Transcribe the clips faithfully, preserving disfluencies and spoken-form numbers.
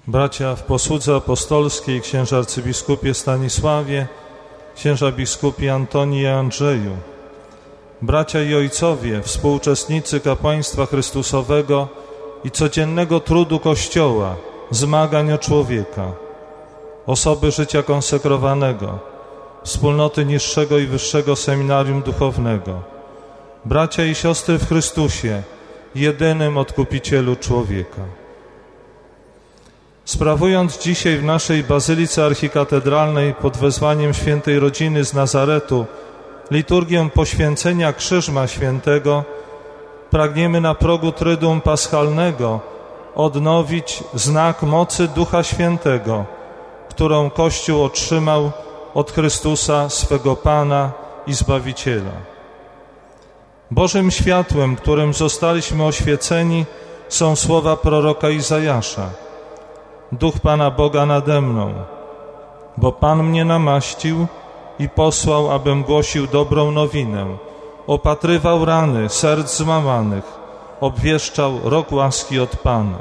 Bracia w posłudze apostolskiej, księża arcybiskupie Stanisławie, księża biskupi Antonii i Andrzeju, bracia i ojcowie, współuczestnicy kapłaństwa Chrystusowego i codziennego trudu Kościoła, zmagań o człowieka, osoby życia konsekrowanego, wspólnoty niższego i wyższego seminarium duchownego, bracia i siostry w Chrystusie, jedynym Odkupicielu człowieka. Sprawując dzisiaj w naszej Bazylice Archikatedralnej pod wezwaniem Świętej Rodziny z Nazaretu liturgię poświęcenia Krzyżma Świętego, pragniemy na progu Tryduum Paschalnego odnowić znak mocy Ducha Świętego, którą Kościół otrzymał od Chrystusa, swego Pana i Zbawiciela. Bożym światłem, którym zostaliśmy oświeceni, są słowa proroka Izajasza. Duch Pana Boga nade mną, bo Pan mnie namaścił i posłał, abym głosił dobrą nowinę, opatrywał rany serc złamanych, obwieszczał rok łaski od Pana.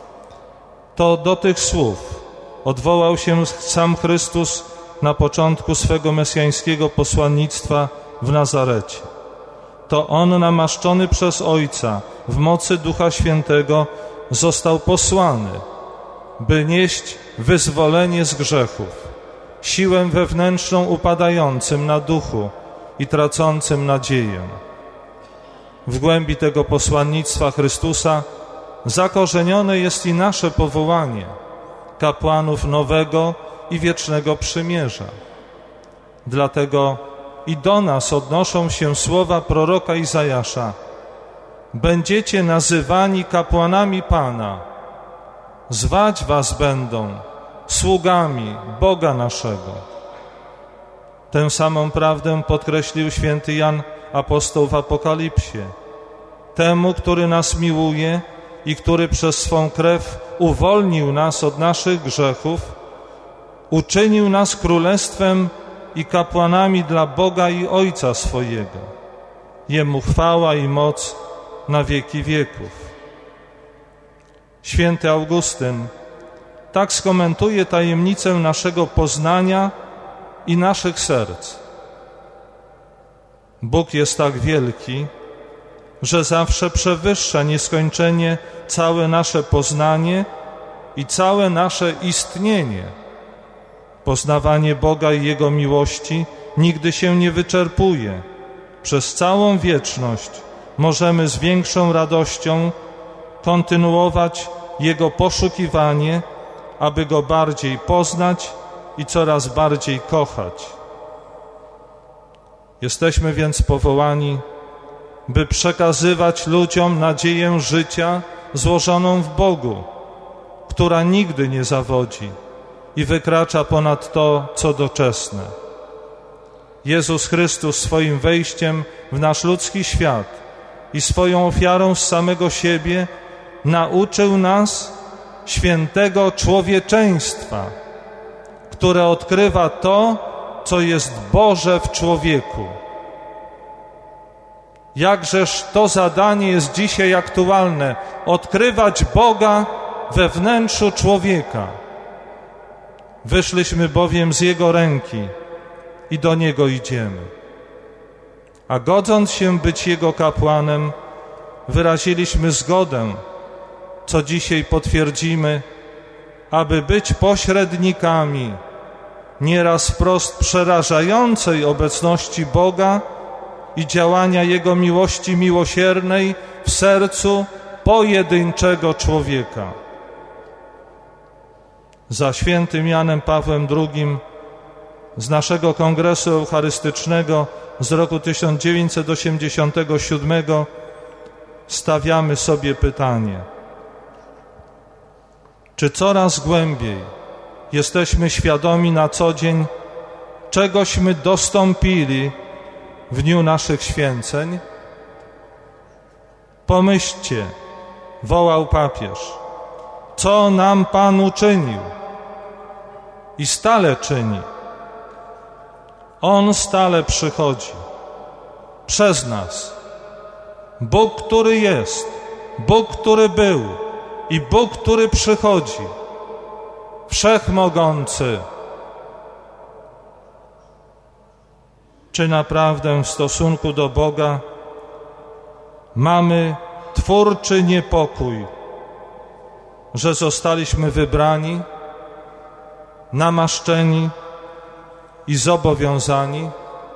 To do tych słów odwołał się sam Chrystus na początku swego mesjańskiego posłannictwa w Nazarecie. To On, namaszczony przez Ojca w mocy Ducha Świętego, został posłany, by nieść wyzwolenie z grzechów, siłę wewnętrzną upadającym na duchu i tracącym nadzieję. W głębi tego posłannictwa Chrystusa zakorzenione jest i nasze powołanie kapłanów nowego i wiecznego przymierza. Dlatego i do nas odnoszą się słowa proroka Izajasza: będziecie nazywani kapłanami Pana, zwać was będą sługami Boga naszego. Tę samą prawdę podkreślił święty Jan apostoł w Apokalipsie. Temu, który nas miłuje i który przez swą krew uwolnił nas od naszych grzechów, uczynił nas królestwem i kapłanami dla Boga i Ojca swojego. Jemu chwała i moc na wieki wieków. Święty Augustyn tak skomentuje tajemnicę naszego poznania i naszych serc. Bóg jest tak wielki, że zawsze przewyższa nieskończenie całe nasze poznanie i całe nasze istnienie. Poznawanie Boga i Jego miłości nigdy się nie wyczerpuje. Przez całą wieczność możemy z większą radością kontynuować Jego poszukiwanie, aby Go bardziej poznać i coraz bardziej kochać. Jesteśmy więc powołani, by przekazywać ludziom nadzieję życia złożoną w Bogu, która nigdy nie zawodzi i wykracza ponad to, co doczesne. Jezus Chrystus swoim wejściem w nasz ludzki świat i swoją ofiarą z samego siebie nauczył nas świętego człowieczeństwa, które odkrywa to, co jest Boże w człowieku. Jakżeż to zadanie jest dzisiaj aktualne, odkrywać Boga we wnętrzu człowieka. Wyszliśmy bowiem z Jego ręki i do Niego idziemy. A godząc się być Jego kapłanem, wyraziliśmy zgodę, co dzisiaj potwierdzimy, aby być pośrednikami nieraz wprost przerażającej obecności Boga i działania Jego miłości miłosiernej w sercu pojedynczego człowieka. Za świętym Janem Pawłem drugim z naszego Kongresu Eucharystycznego z roku tysiąc dziewięćset osiemdziesiątego siódmego stawiamy sobie pytanie: czy coraz głębiej jesteśmy świadomi na co dzień, czegośmy dostąpili w dniu naszych święceń? Pomyślcie, wołał papież, co nam Pan uczynił i stale czyni. On stale przychodzi przez nas. Bóg, który jest, Bóg, który był i Bóg, który przychodzi, Wszechmogący. Czy naprawdę w stosunku do Boga mamy twórczy niepokój, że zostaliśmy wybrani, namaszczeni i zobowiązani?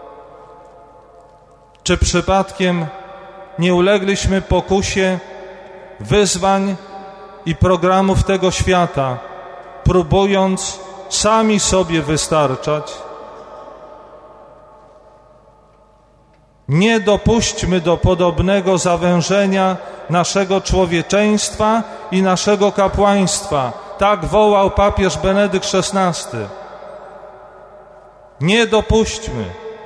Czy przypadkiem nie ulegliśmy pokusie wyzwań i programów tego świata, próbując sami sobie wystarczać? Nie dopuśćmy do podobnego zawężenia naszego człowieczeństwa i naszego kapłaństwa. Tak wołał papież Benedykt szesnasty. Nie dopuśćmy.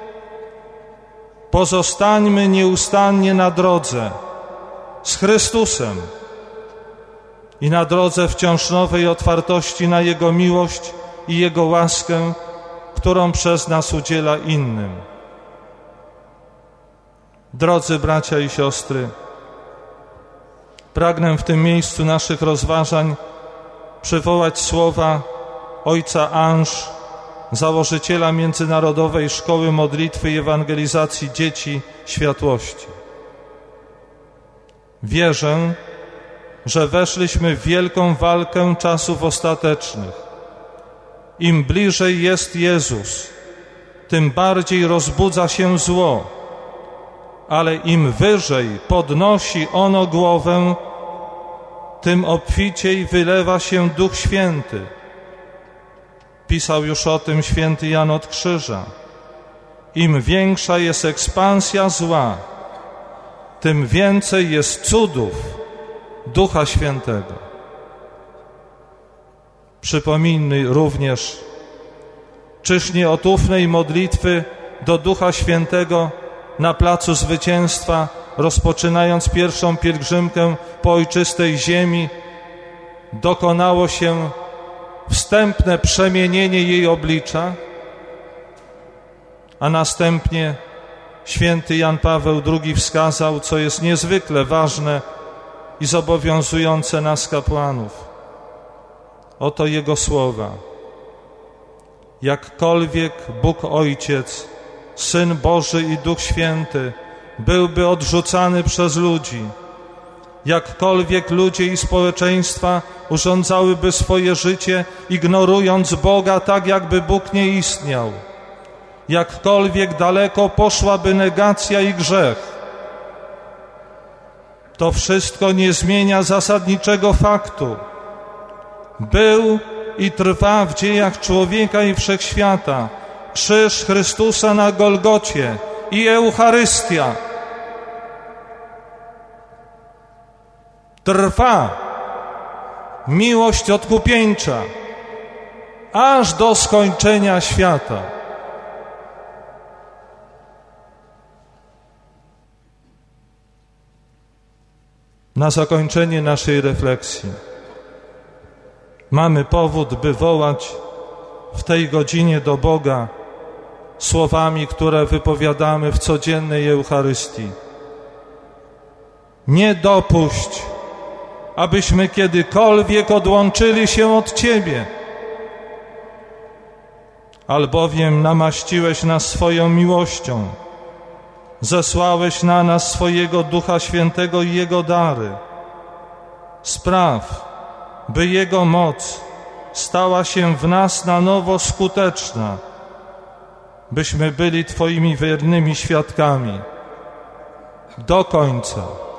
Pozostańmy nieustannie na drodze z Chrystusem i na drodze wciąż nowej otwartości na Jego miłość i Jego łaskę, którą przez nas udziela innym. Drodzy bracia i siostry, pragnę w tym miejscu naszych rozważań przywołać słowa ojca Ange, założyciela Międzynarodowej Szkoły Modlitwy i Ewangelizacji Dzieci Światłości. Wierzę, że weszliśmy w wielką walkę czasów ostatecznych. Im bliżej jest Jezus, tym bardziej rozbudza się zło, ale im wyżej podnosi ono głowę, tym obficiej wylewa się Duch Święty. Pisał już o tym święty Jan od Krzyża. Im większa jest ekspansja zła, tym więcej jest cudów Ducha Świętego. Przypomnij również, czyż nie od ufnej modlitwy do Ducha Świętego na Placu Zwycięstwa, rozpoczynając pierwszą pielgrzymkę po ojczystej ziemi, dokonało się wstępne przemienienie jej oblicza, a następnie święty Jan Paweł drugi wskazał, co jest niezwykle ważne i zobowiązujące nas kapłanów. Oto jego słowa. Jakkolwiek Bóg Ojciec, Syn Boży i Duch Święty byłby odrzucany przez ludzi, jakkolwiek ludzie i społeczeństwa urządzałyby swoje życie, ignorując Boga, tak jakby Bóg nie istniał, jakkolwiek daleko poszłaby negacja i grzech, to wszystko nie zmienia zasadniczego faktu. Był i trwa w dziejach człowieka i wszechświata krzyż Chrystusa na Golgocie i Eucharystia. Trwa miłość odkupieńcza aż do skończenia świata. Na zakończenie naszej refleksji mamy powód, by wołać w tej godzinie do Boga słowami, które wypowiadamy w codziennej Eucharystii. Nie dopuść, abyśmy kiedykolwiek odłączyli się od Ciebie, albowiem namaściłeś nas swoją miłością, zesłałeś na nas swojego Ducha Świętego i Jego dary. Spraw, by Jego moc stała się w nas na nowo skuteczna, byśmy byli Twoimi wiernymi świadkami do końca.